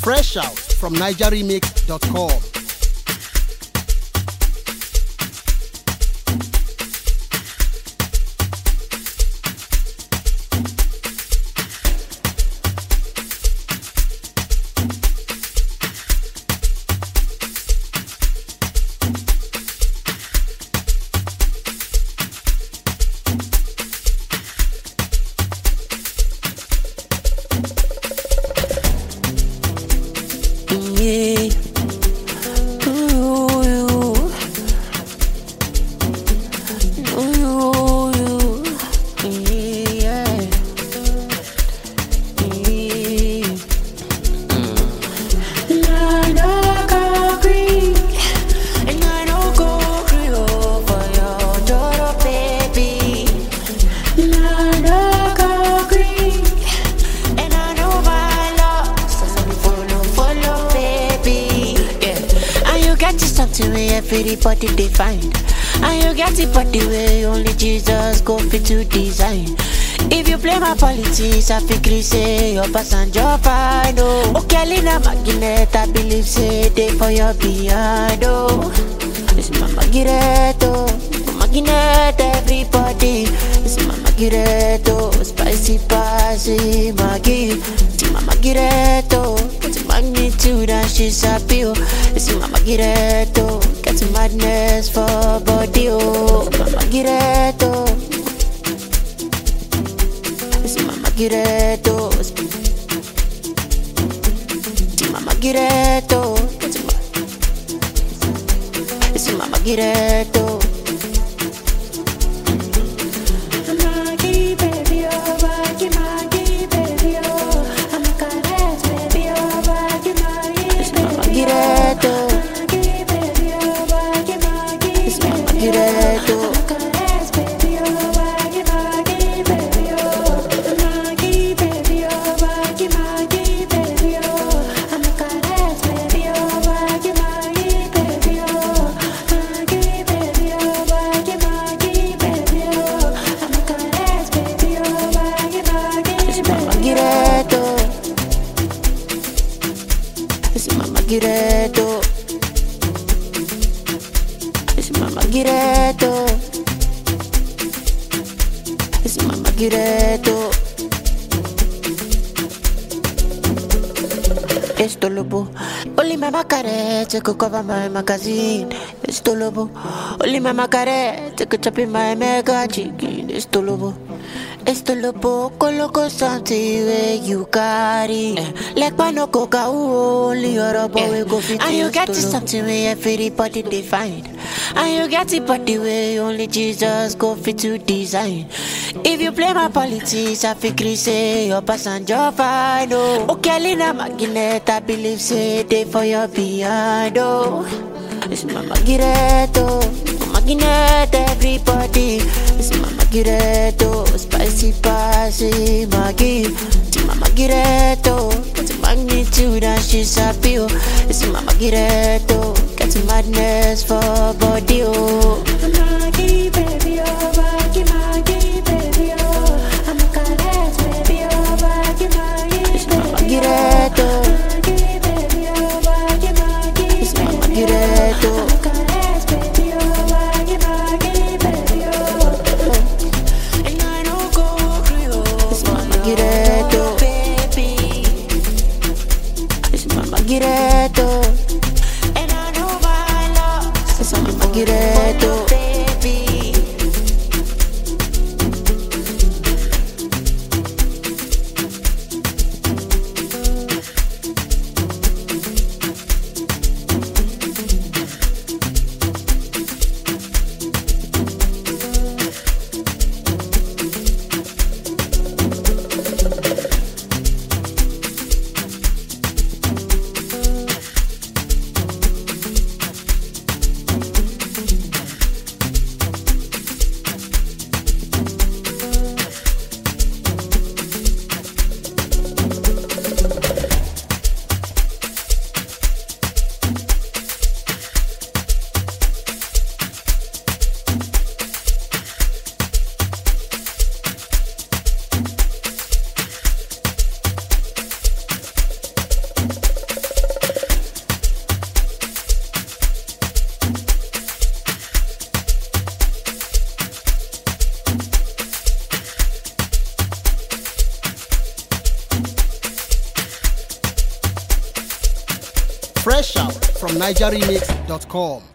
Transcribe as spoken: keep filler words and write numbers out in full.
Fresh out from niger remix dot com. Everybody they find, and you get it but the way only Jesus go fit to design. If you play my politics, I feel say your passenger fine. Oh, okay, Lina Magnet, I believe say they for your behind. Oh, it's Mama Giretto, Magnet, everybody. It's Mama Giretto, spicy, spicy, Maggie. It's Mama Giretto, it's magnitude and she's happy. Oh, it's Mama Giretto. Get madness for body, oh, Mama Giretto. It's Mama Giretto. It's Mama Giretto. It's Mama Giretto. Giretto. It's Mama Giretto. It's Mama Giretto. Esto lobo. Only Mama Carette could cover my magazine. Esto lobo. Only Mama Carette could chop in my mega chicken. Esto lobo. Esto lobo, coloco something where you carry. Like no coca, only your boy go fit. And you get to something where everybody they find. And you get it but the way only Jesus go fit to design. If you play my politics, I feel say your passenger fine. Oh, okay, Lina Magnet, I believe say they for your behind. Oh, it's Mama Giretto, Magnet, everybody. It's Mama Giretto, spicy, spicy, Maggie. It's Mama Giretto, it's magnitude and she's happy. Oh, it's Mama Giretto, get madness for body. Oh, Maggie, baby, oh, Maggie, Maggie, baby, oh, I'm a caress, baby, oh, Maggie, Maggie. It's Mama Giretto, Maggie, baby, oh, Maggie, Maggie. It's Mama Giretto. Get it. Fresh out from Niger Remix dot com.